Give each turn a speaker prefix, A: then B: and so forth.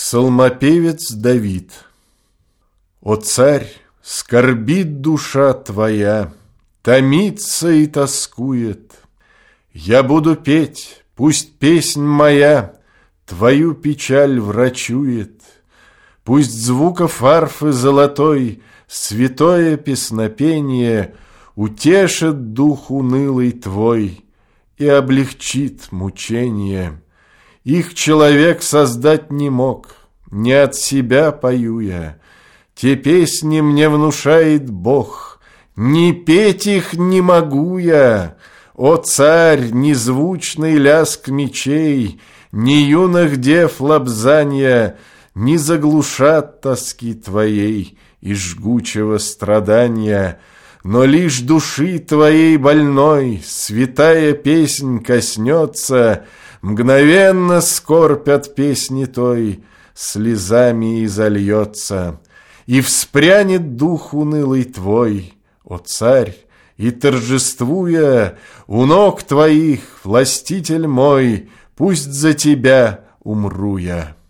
A: Псалмопевец Давид. О царь, скорбит душа твоя, томится и тоскует. Я буду петь, пусть песнь моя твою печаль врачует. Пусть звуков арфы золотой святое песнопение утешит дух унылый твой и облегчит мучение. Их человек создать не мог, не от себя пою я. Те песни мне внушает Бог, не петь их не могу я. О царь, незвучный лязг мечей, ни юных дев лобзанья не заглушат тоски твоей и жгучего страдания. Но лишь души твоей больной святая песнь коснется, мгновенно скорбь от песни той слезами изольется, и вспрянет дух унылый твой, о царь, и торжествуя у ног твоих, властитель мой, пусть за тебя умру я.